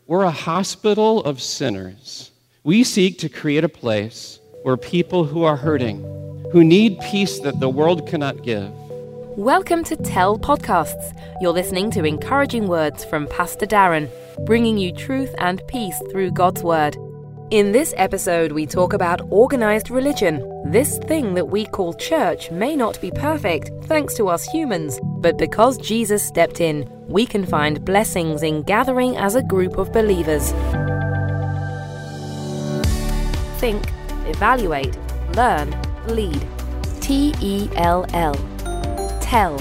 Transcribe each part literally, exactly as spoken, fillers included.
We're a hospital of sinners. We seek to create a place where people who are hurting, who need peace that the world cannot give. Welcome to Tell Podcasts. You're listening to encouraging words from Pastor Darren, bringing you truth and peace through God's Word. In this episode, we talk about organized religion. This thing that we call church may not be perfect, thanks to us humans, but because Jesus stepped in, we can find blessings in gathering as a group of believers. Think, evaluate, learn, lead. T E L L. Tell.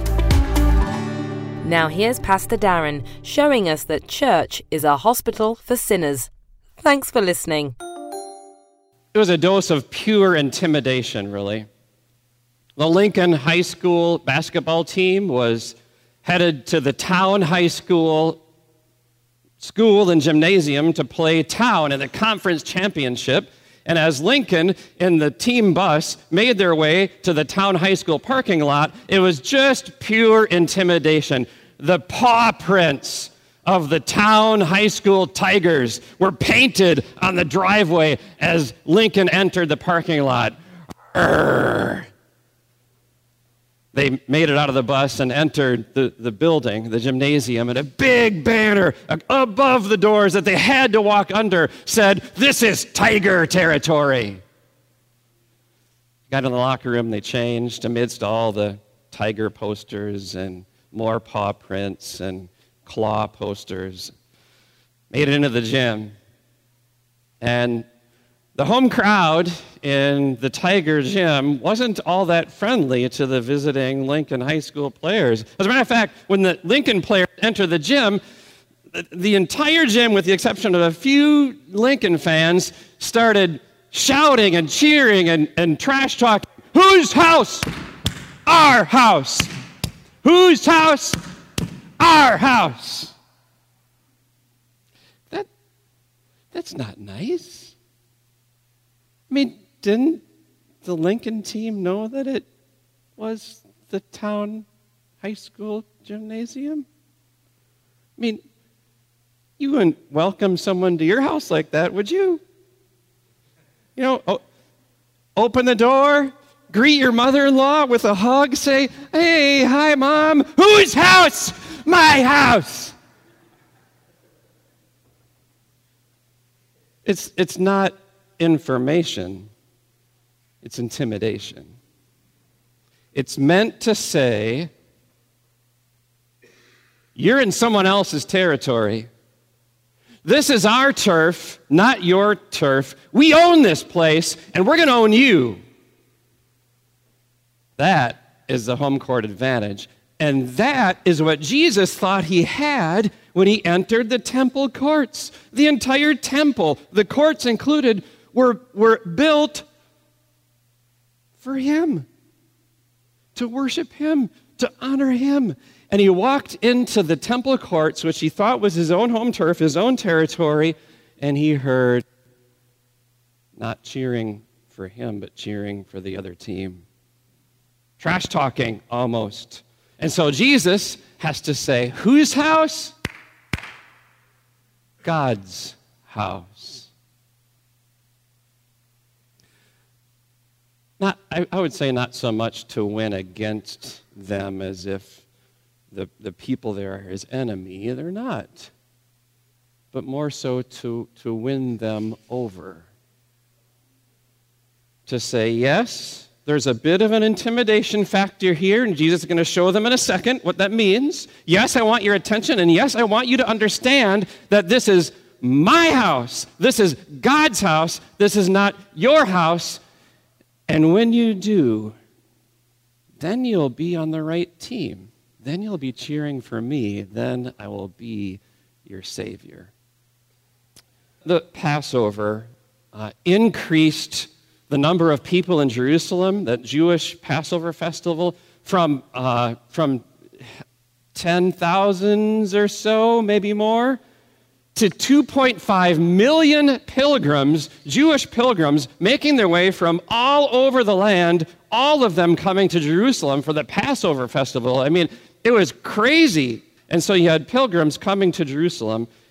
Now here's Pastor Darren showing us that church is a hospital for sinners. Thanks for listening. It was a dose of pure intimidation, really. The Lincoln High School basketball team was headed to the town high school school and gymnasium to play town in the conference championship. And as Lincoln in the team bus made their way to the town high school parking lot, it was just pure intimidation. The paw prints of the town high school Tigers were painted on the driveway as Lincoln entered the parking lot. Arrgh. They made it out of the bus and entered the, the building, the gymnasium, and a big banner above the doors that they had to walk under said, "This is Tiger territory." Got in the locker room, they changed amidst all the tiger posters and more paw prints and claw posters. Made it into the gym. And the home crowd in the Tiger gym wasn't all that friendly to the visiting Lincoln High School players. As a matter of fact, when the Lincoln players entered the gym, the entire gym, with the exception of a few Lincoln fans, started shouting and cheering and, and trash talking. Whose house? Our house. Whose house? Our house. That, that's not nice. I mean, didn't the Lincoln team know that it was the town high school gymnasium? I mean, you wouldn't welcome someone to your house like that, would you? You know, o- open the door, greet your mother-in-law with a hug, say, "Hey, hi, Mom." Whose house? My house. It's, it's not information, it's intimidation. It's meant to say, you're in someone else's territory. This is our turf, not your turf. We own this place, and we're going to own you. That is the home court advantage. And that is what Jesus thought he had when he entered the temple courts. The entire temple, the courts included, were, were built for him, to worship him, to honor him. And he walked into the temple courts, which he thought was his own home turf, his own territory, and he heard not cheering for him, but cheering for the other team. Trash talking, almost. And so Jesus has to say, whose house? God's house. Not, I, I would say not so much to win against them as if the, the people there are his enemy. They're not. But more so to, to win them over. To say, yes, there's a bit of an intimidation factor here, and Jesus is going to show them in a second what that means. Yes, I want your attention, and yes, I want you to understand that this is my house. This is God's house. This is not your house. And when you do, then you'll be on the right team. Then you'll be cheering for me. Then I will be your Savior. The Passover uh, increased the number of people in Jerusalem, that Jewish Passover festival, from uh, from ten thousands or so, maybe more, to two point five million pilgrims, Jewish pilgrims, making their way from all over the land, all of them coming to Jerusalem for the Passover festival. I mean, it was crazy. And so you had pilgrims coming to Jerusalem,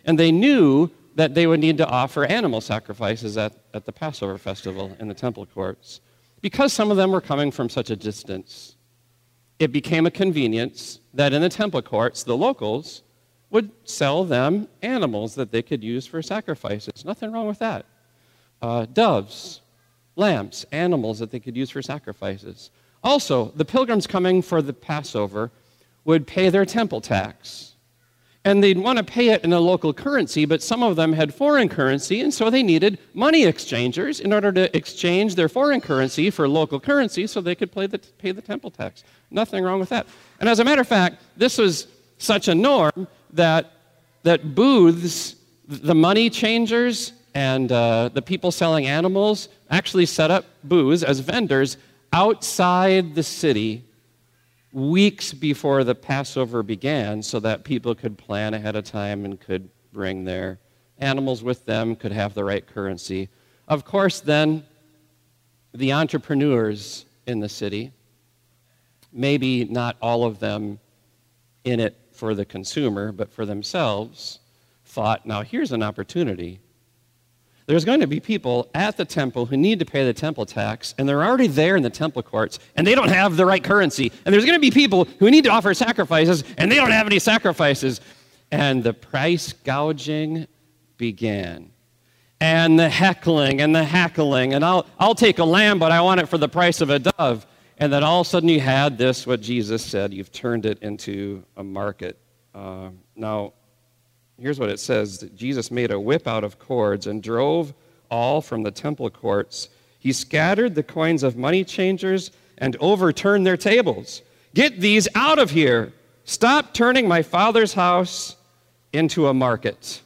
And they knew that they would need to offer animal sacrifices at, at the Passover festival in the temple courts. Because some of them were coming from such a distance, it became a convenience that in the temple courts, the locals would sell them animals that they could use for sacrifices. Nothing wrong with that. Uh, doves, lambs, animals that they could use for sacrifices. Also, the pilgrims coming for the Passover would pay their temple tax. And they'd want to pay it in a local currency, but some of them had foreign currency, and so they needed money exchangers in order to exchange their foreign currency for local currency so they could pay the, pay the temple tax. Nothing wrong with that. And as a matter of fact, this was such a norm that, that booths, the money changers and uh, the people selling animals actually set up booths as vendors outside the city weeks before the Passover began so that people could plan ahead of time and could bring their animals with them, could have the right currency. Of course, then, the entrepreneurs in the city, maybe not all of them in it for the consumer, but for themselves, thought, now here's an opportunity. There's going to be people at the temple who need to pay the temple tax, and they're already there in the temple courts, and they don't have the right currency. And there's going to be people who need to offer sacrifices, and they don't have any sacrifices. And the price gouging began. And the heckling and the hackling, and I'll, I'll take a lamb, but I want it for the price of a dove. And then all of a sudden you had this, what Jesus said, you've turned it into a market. Uh, now, here's what it says. Jesus made a whip out of cords and drove all from the temple courts. He scattered the coins of money changers and overturned their tables. Get these out of here. Stop turning my Father's house into a market.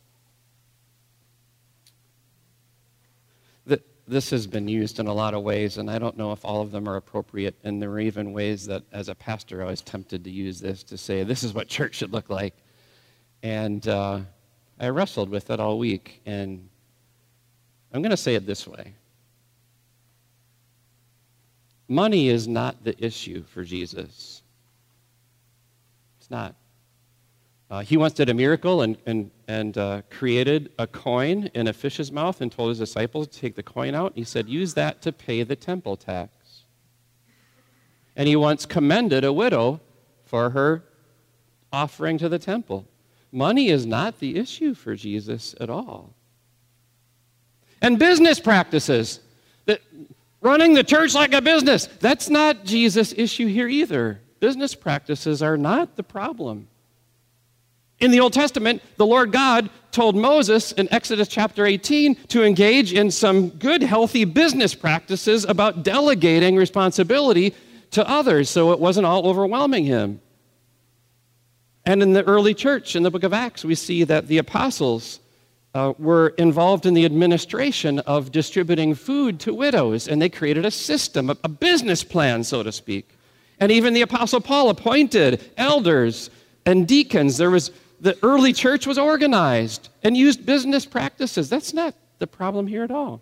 This has been used in a lot of ways, and I don't know if all of them are appropriate, and there are even ways that, as a pastor, I was tempted to use this to say, this is what church should look like. And uh, I wrestled with it all week, and I'm going to say it this way. Money is not the issue for Jesus. It's not. Uh, he once did a miracle and, and, and uh, created a coin in a fish's mouth and told his disciples to take the coin out. He said, use that to pay the temple tax. And he once commended a widow for her offering to the temple. Money is not the issue for Jesus at all. And business practices, that running the church like a business, that's not Jesus' issue here either. Business practices are not the problem. In the Old Testament, the Lord God told Moses in Exodus chapter eighteen to engage in some good, healthy business practices about delegating responsibility to others so it wasn't all overwhelming him. And in the early church, in the book of Acts, we see that the apostles uh, were involved in the administration of distributing food to widows, and they created a system, a, a business plan, so to speak. And even the apostle Paul appointed elders and deacons. There was The early church was organized and used business practices. That's not the problem here at all.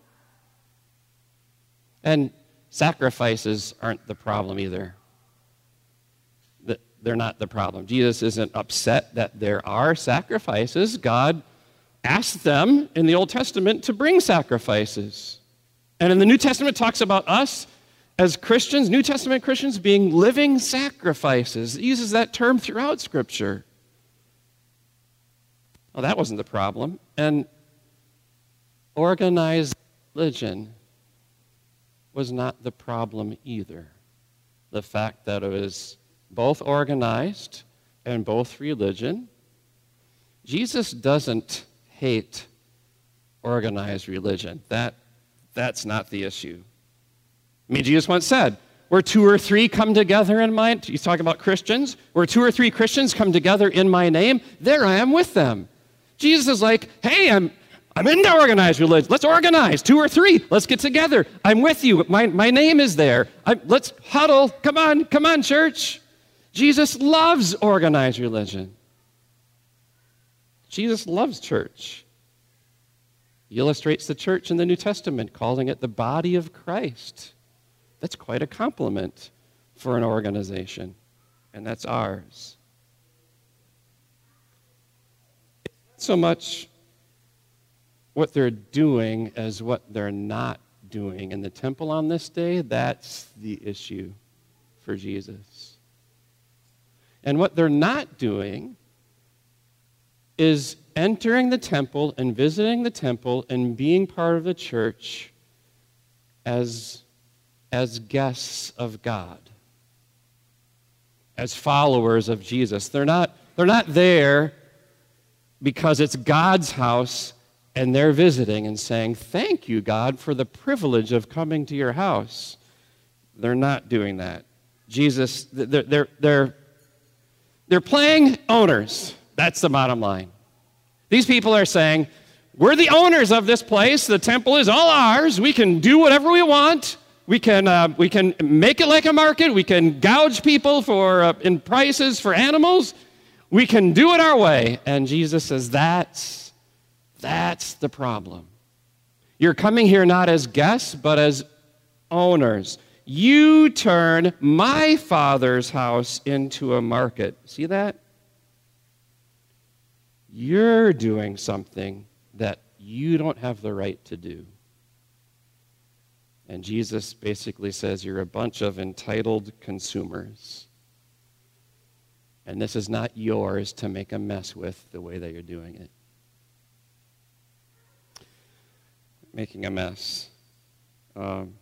And sacrifices aren't the problem either. They're not the problem. Jesus isn't upset that there are sacrifices. God asked them in the Old Testament to bring sacrifices. And in the New Testament, it talks about us as Christians, New Testament Christians, being living sacrifices. It uses that term throughout Scripture. Well, that wasn't the problem. And organized religion was not the problem either. The fact that it was both organized and both religion. Jesus doesn't hate organized religion. That, that's not the issue. I mean, Jesus once said, where two or three come together in my, he's talking about Christians, where two or three Christians come together in my name, there I am with them. Jesus is like, hey, I'm I'm into organized religion. Let's organize. Two or three. Let's get together. I'm with you. My, my name is there. I, let's huddle. Come on. Come on, church. Jesus loves organized religion. Jesus loves church. He illustrates the church in the New Testament, calling it the body of Christ. That's quite a compliment for an organization, and that's ours. so much what they're doing as what they're not doing in the temple on this day. That's the issue for Jesus. And what they're not doing is entering the temple and visiting the temple and being part of the church as, as guests of God, as followers of Jesus. They're not, they're not there because it's God's house and they're visiting and saying, thank you, God, for the privilege of coming to your house. They're not doing that. Jesus, they're, they're, they're, they're playing owners. That's the bottom line. These people are saying, we're the owners of this place. The temple is all ours. We can do whatever we want. We can, uh, we can make it like a market. We can gouge people for uh, in prices for animals. We can do it our way. And Jesus says, that's, that's the problem. You're coming here not as guests, but as owners. You turn my Father's house into a market. See that? You're doing something that you don't have the right to do. And Jesus basically says, you're a bunch of entitled consumers. And this is not yours to make a mess with the way that you're doing it. Making a mess. Um,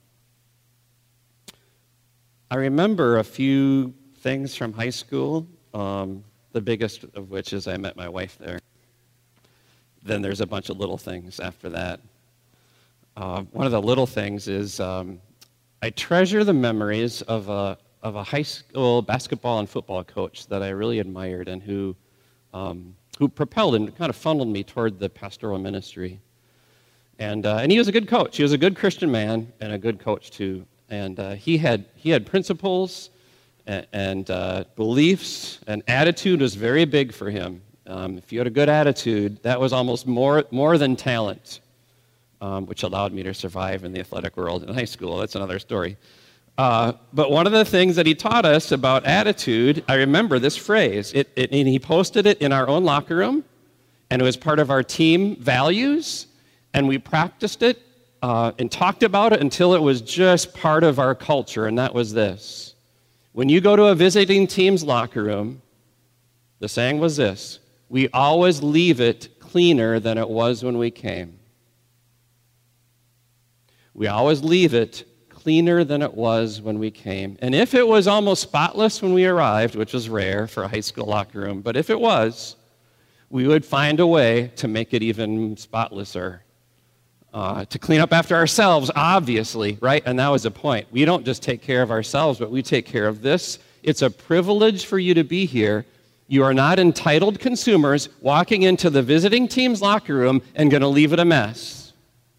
I remember a few things from high school, um, the biggest of which is I met my wife there. Then there's a bunch of little things after that. Uh, one of the little things is um, I treasure the memories of a, of a high school basketball and football coach that I really admired and who, um, who propelled and kind of funneled me toward the pastoral ministry. And, uh, and he was a good coach. He was a good Christian man and a good coach, too. And uh, he had he had principles and, and uh, beliefs, and attitude was very big for him. Um, if you had a good attitude, that was almost more more than talent, um, which allowed me to survive in the athletic world in high school. That's another story. Uh, but one of the things that he taught us about attitude, I remember this phrase. It, it, and he posted it in our own locker room, and it was part of our team values, and we practiced it. Uh, and talked about it until it was just part of our culture, and that was this. When you go to a visiting team's locker room, the saying was this: we always leave it cleaner than it was when we came. We always leave it cleaner than it was when we came. And if it was almost spotless when we arrived, which was rare for a high school locker room, but if it was, we would find a way to make it even spotlesser. Uh, to clean up after ourselves, obviously, right? And that was the point. We don't just take care of ourselves, but we take care of this. It's a privilege for you to be here. You are not entitled consumers walking into the visiting team's locker room and going to leave it a mess.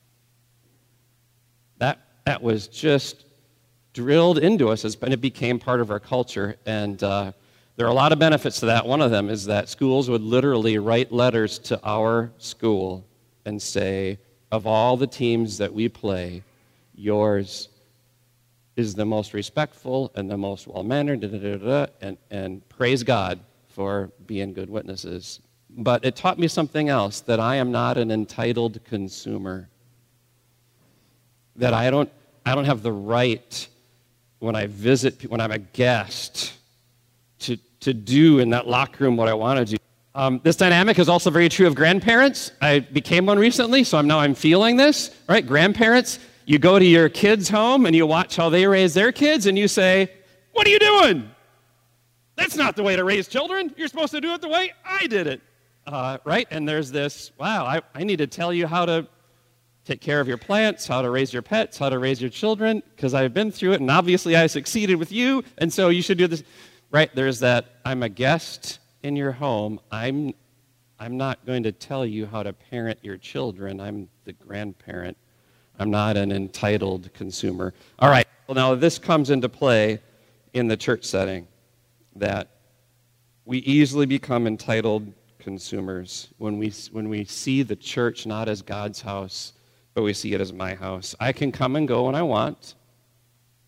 That, that was just drilled into us, and it became part of our culture. And uh, there are a lot of benefits to that. One of them is that schools would literally write letters to our school and say, of all the teams that we play, yours is the most respectful and the most well-mannered, da, da, da, da, and, and praise God for being good witnesses. But it taught me something else, that I am not an entitled consumer, that I don't, I don't have the right when I visit, when I'm a guest, to, to do in that locker room what I want to do. Um, this dynamic is also very true of grandparents. I became one recently, so I'm now I'm feeling this, right? Grandparents, you go to your kids' home and you watch how they raise their kids and you say, what are you doing? That's not the way to raise children. You're supposed to do it the way I did it, uh, right? And there's this, wow, I, I need to tell you how to take care of your plants, how to raise your pets, how to raise your children, because I've been through it, and obviously I succeeded with you, and so you should do this, right? There's that, I'm a guest in your home. I'm, I'm not going to tell you how to parent your children. I'm the grandparent. I'm not an entitled consumer. All right, well, now this comes into play in the church setting, that we easily become entitled consumers when we, when we see the church not as God's house, but we see it as my house. I can come and go when I want.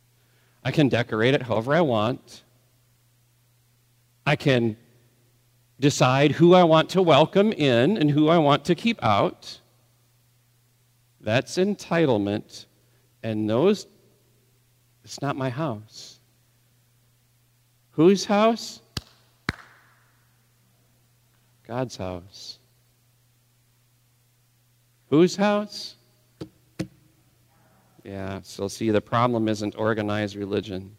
I can decorate it however I want. I can decide who I want to welcome in and who I want to keep out. That's entitlement. And those, it's not my house. Whose house? God's house. Whose house? Yeah, so see, the problem isn't organized religion.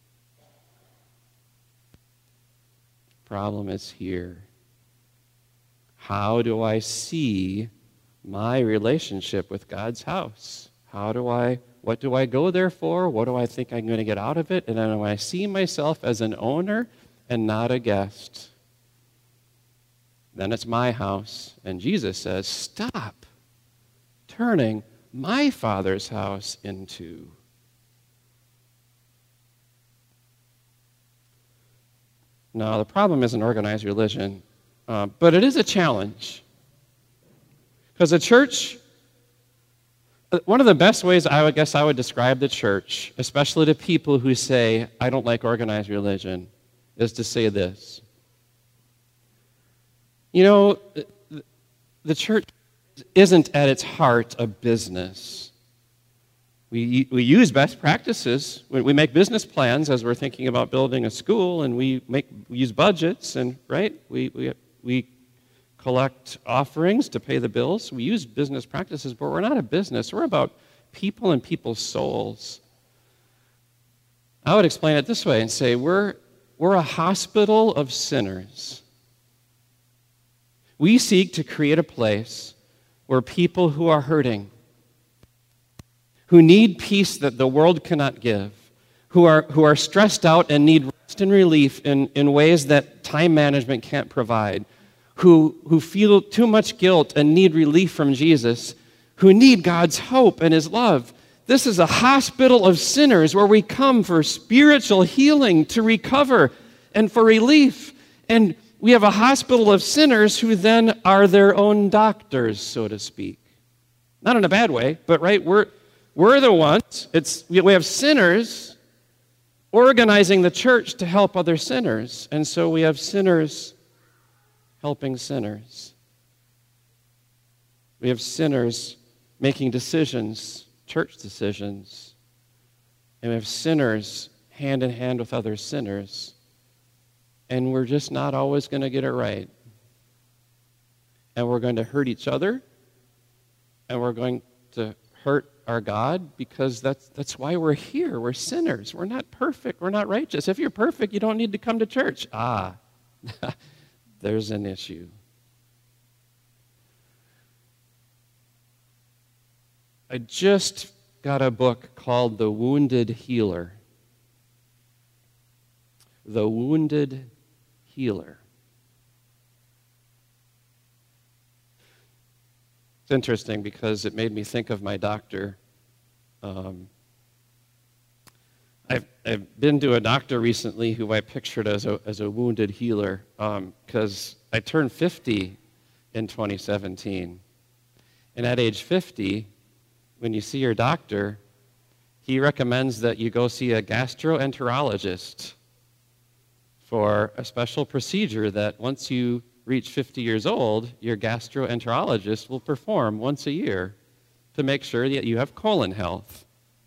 The problem is here. How do I see my relationship with God's house? How do I, what do I go there for? What do I think I'm going to get out of it? And then when I see myself as an owner and not a guest, then it's my house. And Jesus says, stop turning my Father's house into. No, the problem isn't organized religion, uh, but it is a challenge. Because the church, one of the best ways I would guess I would describe the church, especially to people who say, I don't like organized religion, is to say this. You know, the church isn't at its heart a business. We, we use best practices. We make business plans as we're thinking about building a school, and we make we use budgets, and right, we we we collect offerings to pay the bills. We use business practices, but we're not a business. We're about people and people's souls. I would explain it this way and say we're we're a hospital of sinners. We seek to create a place where people who are hurting, who need peace that the world cannot give, who are who are stressed out and need rest and relief in, in ways that time management can't provide, who, who feel too much guilt and need relief from Jesus, who need God's hope and His love. This is a hospital of sinners where we come for spiritual healing, to recover, and for relief. And we have a hospital of sinners who then are their own doctors, so to speak. Not in a bad way, but right, we're we're the ones. It's we have sinners organizing the church to help other sinners, and so we have sinners helping sinners. We have sinners making decisions, church decisions, and we have sinners hand in hand with other sinners. And we're just not always going to get it right. And we're going to hurt each other. And we're going to hurt our God, because that's that's why we're here. We're sinners. We're not perfect. We're not righteous. If you're perfect, you don't need to come to church. Ah, there's an issue. I just got a book called The Wounded Healer. The Wounded Healer. It's interesting because it made me think of my doctor. Um, I've, I've been to a doctor recently who I pictured as a, as a wounded healer, because um, I turned fifty in twenty seventeen. And at age fifty, when you see your doctor, he recommends that you go see a gastroenterologist for a special procedure that once you reach fifty years old, your gastroenterologist will perform once a year to make sure that you have colon health.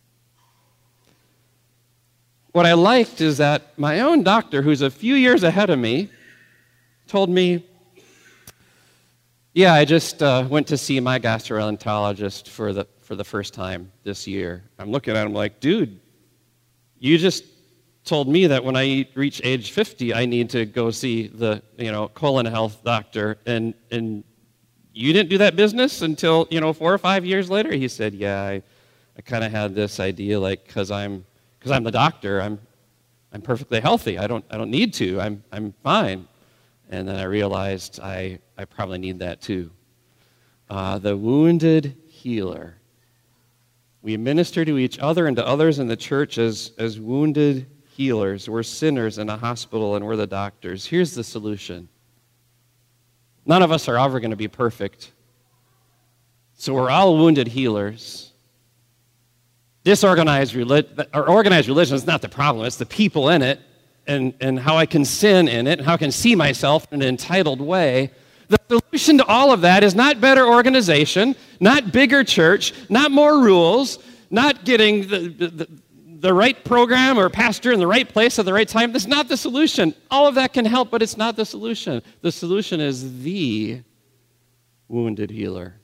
What I liked is that my own doctor, who's a few years ahead of me, told me, yeah, I just uh, went to see my gastroenterologist for the, for the first time this year. I'm looking at him like, dude, you just told me that when I reach age fifty, I need to go see the, you know, colon health doctor, and and you didn't do that business until, you know, four or five years later. He said, yeah, I, I kind of had this idea, like, because I'm because I'm the doctor, I'm I'm perfectly healthy. I don't I don't need to. I'm I'm fine. And then I realized I I probably need that too. Uh, the wounded healer. We minister to each other and to others in the church as as wounded healers. We're sinners in a hospital, and we're the doctors. Here's the solution. None of us are ever going to be perfect. So we're all wounded healers. Disorganized religion, or organized religion is not the problem. It's the people in it. and, and how I can sin in it, and how I can see myself in an entitled way. The solution to all of that is not better organization, not bigger church, not more rules, not getting the, the, the right program or pastor in the right place at the right time. That's not the solution. All of that can help, but it's not the solution. The solution is the wounded healer.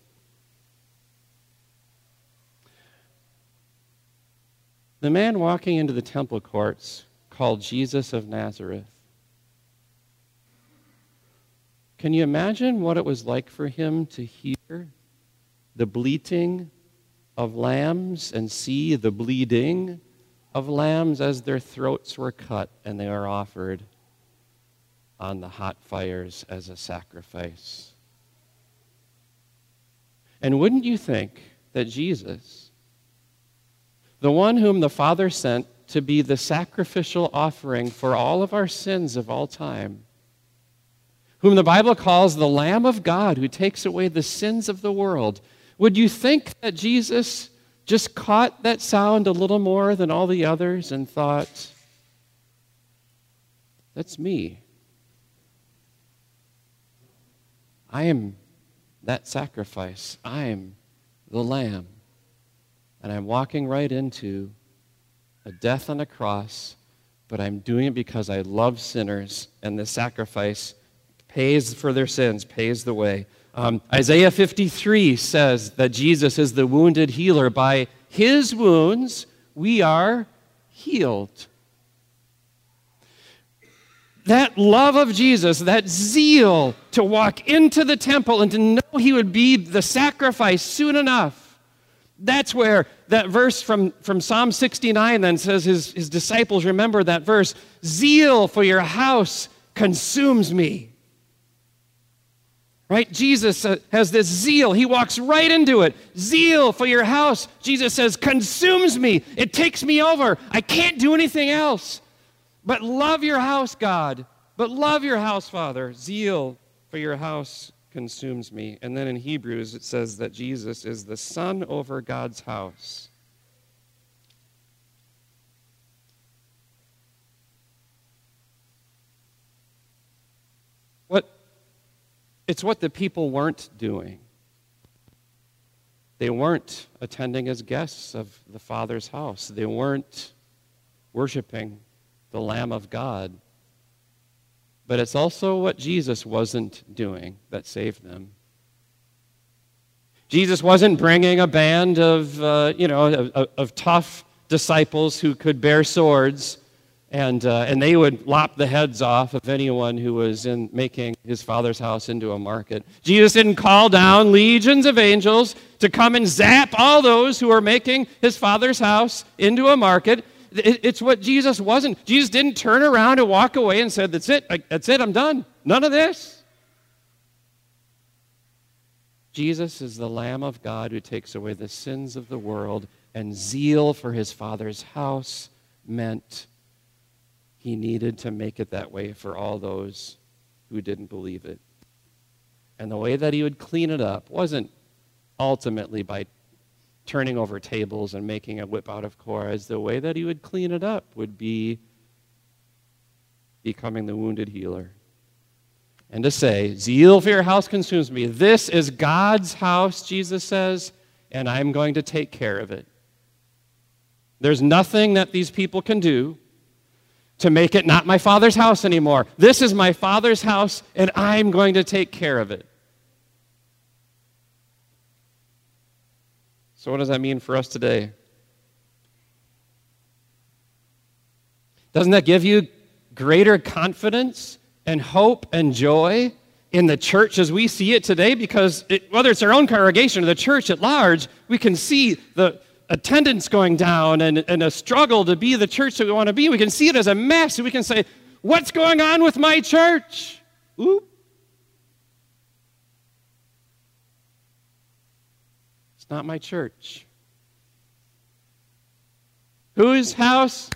The man walking into the temple courts called Jesus of Nazareth. Can you imagine what it was like for him to hear the bleating of lambs and see the bleeding of lambs as their throats were cut and they are offered on the hot fires as a sacrifice? And wouldn't you think that Jesus, the one whom the Father sent to be the sacrificial offering for all of our sins of all time, whom the Bible calls the Lamb of God who takes away the sins of the world, would you think that Jesus just caught that sound a little more than all the others and thought, that's me. I am that sacrifice. I am the Lamb. And I'm walking right into a death on a cross, but I'm doing it because I love sinners, and the sacrifice pays for their sins, pays the way. Um, Isaiah fifty-three says that Jesus is the wounded healer. By his wounds, we are healed. That love of Jesus, that zeal to walk into the temple and to know he would be the sacrifice soon enough, that's where that verse from, from Psalm sixty-nine then says his, his disciples, remember that verse, zeal for your house consumes me. Right? Jesus has this zeal. He walks right into it. Zeal for your house, Jesus says, consumes me. It takes me over. I can't do anything else. But love your house, God. But love your house, Father. Zeal for your house consumes me. And then in Hebrews it says that Jesus is the Son over God's house. What? It's what the people weren't doing. They weren't attending as guests of the Father's house. They weren't worshiping the Lamb of God. But it's also what Jesus wasn't doing that saved them. Jesus wasn't bringing a band of, uh, you know, of, of tough disciples who could bear swords, and uh, and they would lop the heads off of anyone who was in making his Father's house into a market. Jesus didn't call down legions of angels to come and zap all those who were making his Father's house into a market. It's what Jesus wasn't. Jesus didn't turn around and walk away and said, that's it, I, that's it, I'm done. None of this. Jesus is the Lamb of God who takes away the sins of the world, and zeal for his Father's house meant he needed to make it that way for all those who didn't believe it. And the way that he would clean it up wasn't ultimately by turning over tables and making a whip out of cords. The way that he would clean it up would be becoming the wounded healer. And to say, zeal for your house consumes me. This is God's house, Jesus says, and I'm going to take care of it. There's nothing that these people can do to make it not my Father's house anymore. This is my Father's house, and I'm going to take care of it. So what does that mean for us today? Doesn't that give you greater confidence and hope and joy in the church as we see it today? Because it, whether it's our own congregation or the church at large, we can see the attendance going down and, and a struggle to be the church that we want to be. We can see it as a mess, and we can say, what's going on with my church? Oop. It's not my church. Whose house?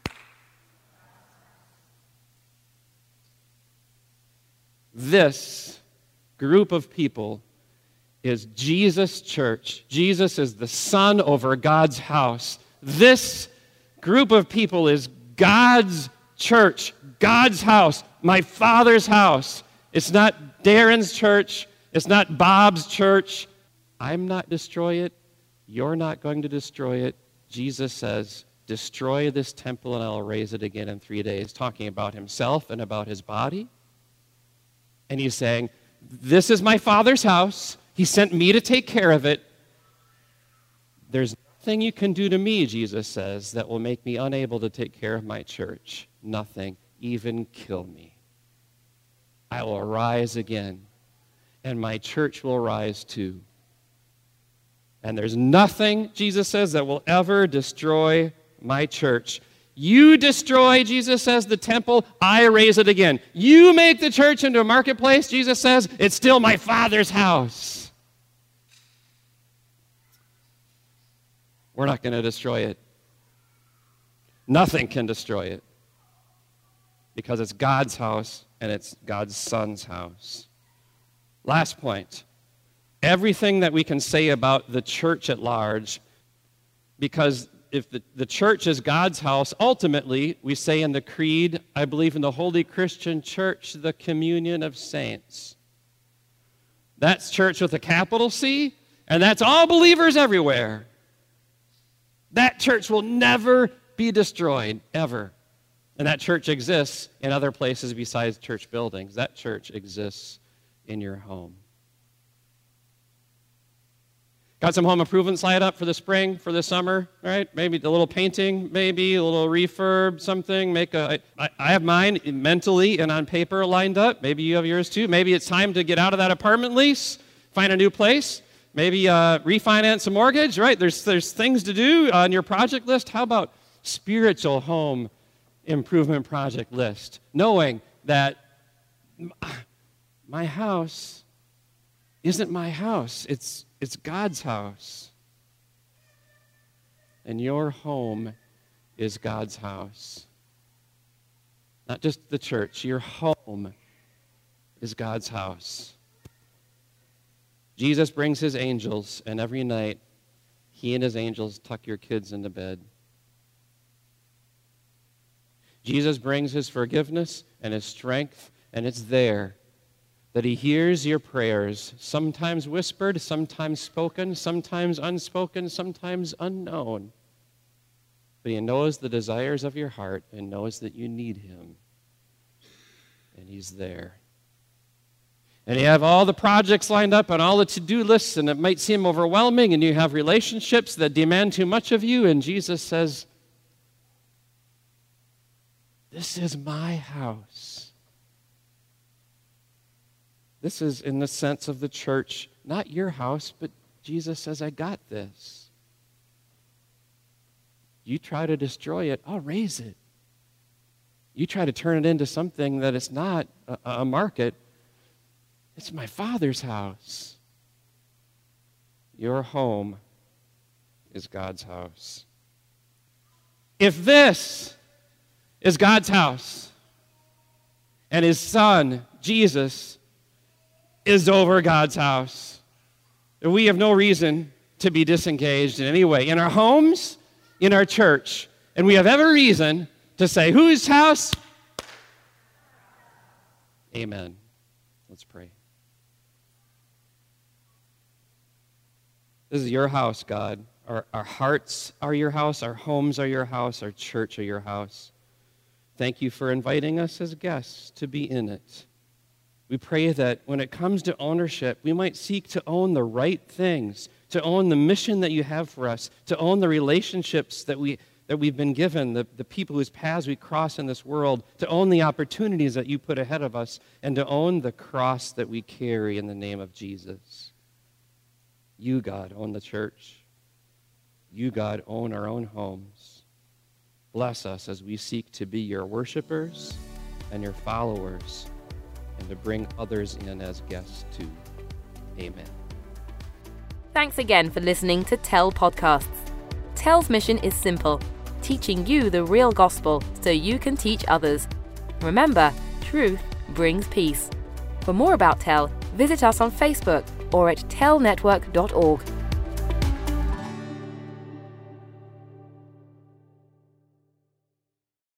This group of people is Jesus' church. Jesus is the Son over God's house. This group of people is God's church, God's house, my Father's house. It's not Darren's church. It's not Bob's church. I'm not destroy it. You're not going to destroy it. Jesus says, destroy this temple and I'll raise it again in three days, talking about himself and about his body. And he's saying, this is my Father's house. He sent me to take care of it. There's nothing you can do to me, Jesus says, that will make me unable to take care of my church. Nothing, even kill me. I will arise again, and my church will rise too. And there's nothing, Jesus says, that will ever destroy my church. You destroy, Jesus says, the temple, I raise it again. You make the church into a marketplace, Jesus says, it's still my Father's house. We're not going to destroy it. Nothing can destroy it. Because it's God's house and it's God's Son's house. Last point. Everything that we can say about the church at large, because if the, the church is God's house, ultimately, we say in the creed, I believe in the Holy Christian Church, the communion of saints. That's church with a capital C, and that's all believers everywhere. That church will never be destroyed, ever. And that church exists in other places besides church buildings. That church exists in your home. Got some home improvements lined up for the spring, for the summer, right? Maybe a little painting, maybe a little refurb, something. Make a. I, I have mine mentally and on paper lined up. Maybe you have yours too. Maybe it's time to get out of that apartment lease, find a new place. Maybe uh, refinance a mortgage, right? There's there's things to do on your project list. How about spiritual home improvement project list? Knowing that my house isn't my house. It's It's God's house. And your home is God's house. Not just the church. Your home is God's house. Jesus brings his angels, and every night he and his angels tuck your kids into bed. Jesus brings his forgiveness and his strength, and it's there that he hears your prayers, sometimes whispered, sometimes spoken, sometimes unspoken, sometimes unknown. But he knows the desires of your heart and knows that you need him. And he's there. And you have all the projects lined up and all the to-do lists, and it might seem overwhelming, and you have relationships that demand too much of you, and Jesus says, this is my house. This is in the sense of the church, not your house, but Jesus says, I got this. You try to destroy it, I'll raise it. You try to turn it into something that it's not, a, a market. It's my Father's house. Your home is God's house. If this is God's house, and his Son, Jesus, is over God's house, we have no reason to be disengaged in any way. In our homes, in our church, and we have every reason to say, whose house? Amen. Let's pray. This is your house, God. Our, our hearts are your house. Our homes are your house. Our church are your house. Thank you for inviting us as guests to be in it. We pray that when it comes to ownership, we might seek to own the right things, to own the mission that you have for us, to own the relationships that, we, that we've been given, the, the people whose paths we cross in this world, to own the opportunities that you put ahead of us, and to own the cross that we carry in the name of Jesus. You, God, own the church. You, God, own our own homes. Bless us as we seek to be your worshipers and your followers, and to bring others in as guests too. Amen. Thanks again for listening to Tell Podcasts. Tell's mission is simple, teaching you the real gospel so you can teach others. Remember, truth brings peace. For more about Tell, visit us on Facebook or at tell network dot org.